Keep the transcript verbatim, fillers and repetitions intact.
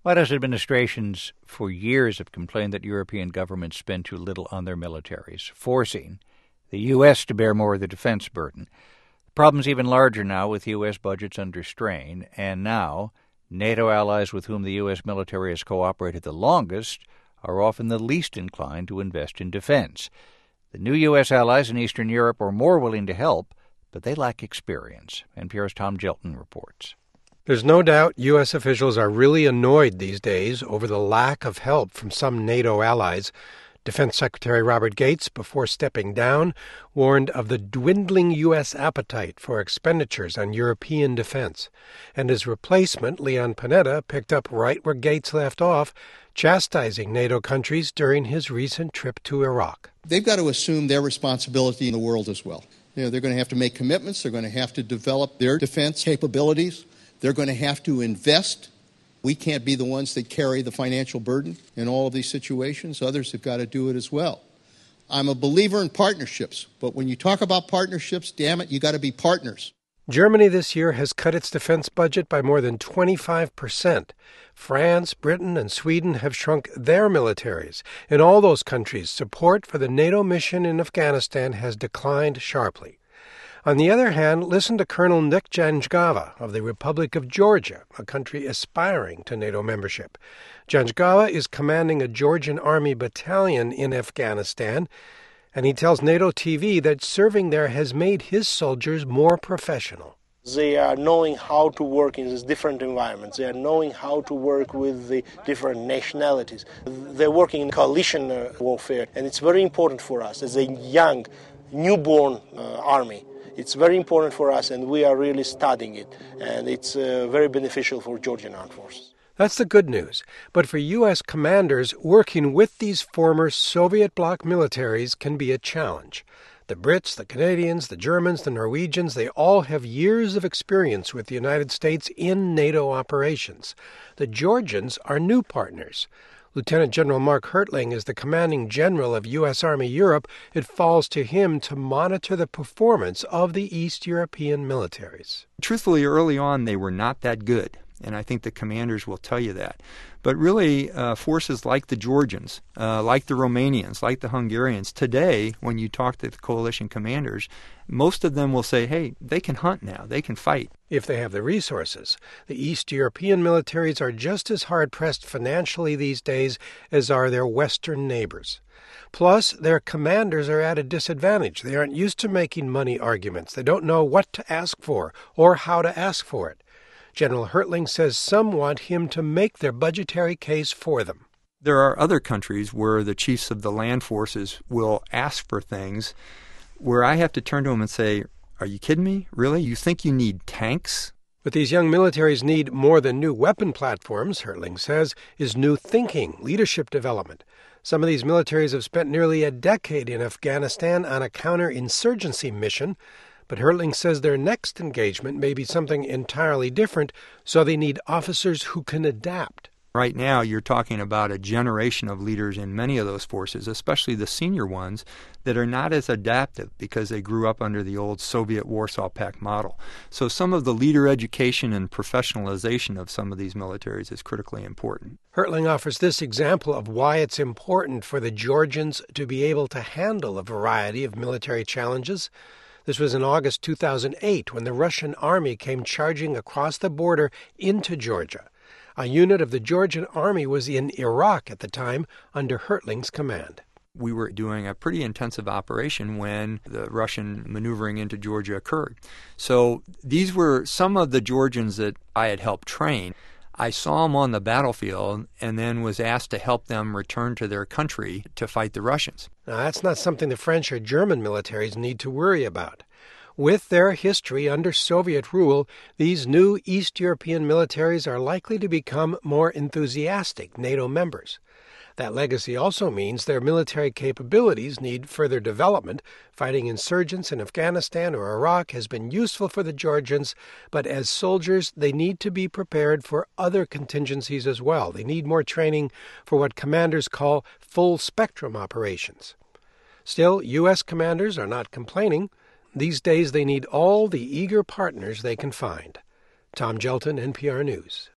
White House administrations for years have complained that European governments spend too little on their militaries, forcing the U S to bear more of the defense burden. The problem's even larger now with U S budgets under strain, and now NATO allies with whom the U S military has cooperated the longest are often the least inclined to invest in defense. The new U S allies in Eastern Europe are more willing to help, but they lack experience. N P R's Tom Gilton reports. There's no doubt U S officials are really annoyed these days over the lack of help from some NATO allies. Defense Secretary Robert Gates, before stepping down, warned of the dwindling U S appetite for expenditures on European defense. And his replacement, Leon Panetta, picked up right where Gates left off, chastising NATO countries during his recent trip to Iraq. They've got to assume their responsibility in the world as well. You know, they're going to have to make commitments. They're going to have to develop their defense capabilities. They're going to have to invest. We can't be the ones that carry the financial burden in all of these situations. Others have got to do it as well. I'm a believer in partnerships, but when you talk about partnerships, damn it, you got to be partners. Germany this year has cut its defense budget by more than twenty-five percent. France, Britain, and Sweden have shrunk their militaries. In all those countries, support for the NATO mission in Afghanistan has declined sharply. On the other hand, listen to Colonel Nick Janjgava of the Republic of Georgia, a country aspiring to NATO membership. Janjgava is commanding a Georgian Army battalion in Afghanistan, and he tells NATO T V that serving there has made his soldiers more professional. They are knowing how to work in these different environments. They are knowing how to work with the different nationalities. They're working in coalition uh, warfare, and it's very important for us as a young, newborn uh, army. It's very important for us, and we are really studying it, and it's uh, very beneficial for Georgian Armed Forces. That's the good news. But for U S commanders, working with these former Soviet bloc militaries can be a challenge. The Brits, the Canadians, the Germans, the Norwegians, they all have years of experience with the United States in NATO operations. The Georgians are new partners. Lieutenant General Mark Hertling is the commanding general of U S. Army Europe. It falls to him to monitor the performance of the East European militaries. Truthfully, early on, they were not that good, and I think the commanders will tell you that. But really, uh, forces like the Georgians, uh, like the Romanians, like the Hungarians, today, when you talk to the coalition commanders, most of them will say, hey, they can hunt now, they can fight. If they have the resources. The East European militaries are just as hard-pressed financially these days as are their Western neighbors. Plus, their commanders are at a disadvantage. They aren't used to making money arguments. They don't know what to ask for or how to ask for it. General Hertling says some want him to make their budgetary case for them. There are other countries where the chiefs of the land forces will ask for things where I have to turn to them and say, are you kidding me? Really? You think you need tanks? What these young militaries need more than new weapon platforms, Hertling says, is new thinking, leadership development. Some of these militaries have spent nearly a decade in Afghanistan on a counterinsurgency mission, but Hertling says their next engagement may be something entirely different, so they need officers who can adapt. Right now, you're talking about a generation of leaders in many of those forces, especially the senior ones, that are not as adaptive because they grew up under the old Soviet Warsaw Pact model. So some of the leader education and professionalization of some of these militaries is critically important. Hertling offers this example of why it's important for the Georgians to be able to handle a variety of military challenges. This was in August two thousand eight when the Russian army came charging across the border into Georgia. A unit of the Georgian army was in Iraq at the time under Hertling's command. We were doing a pretty intensive operation when the Russian maneuvering into Georgia occurred. So these were some of the Georgians that I had helped train. I saw them on the battlefield and then was asked to help them return to their country to fight the Russians. Now, that's not something the French or German militaries need to worry about. With their history under Soviet rule, these new East European militaries are likely to become more enthusiastic NATO members. That legacy also means their military capabilities need further development. Fighting insurgents in Afghanistan or Iraq has been useful for the Georgians, but as soldiers, they need to be prepared for other contingencies as well. They need more training for what commanders call full-spectrum operations. Still, U S commanders are not complaining. These days, they need all the eager partners they can find. Tom Gilton, N P R News.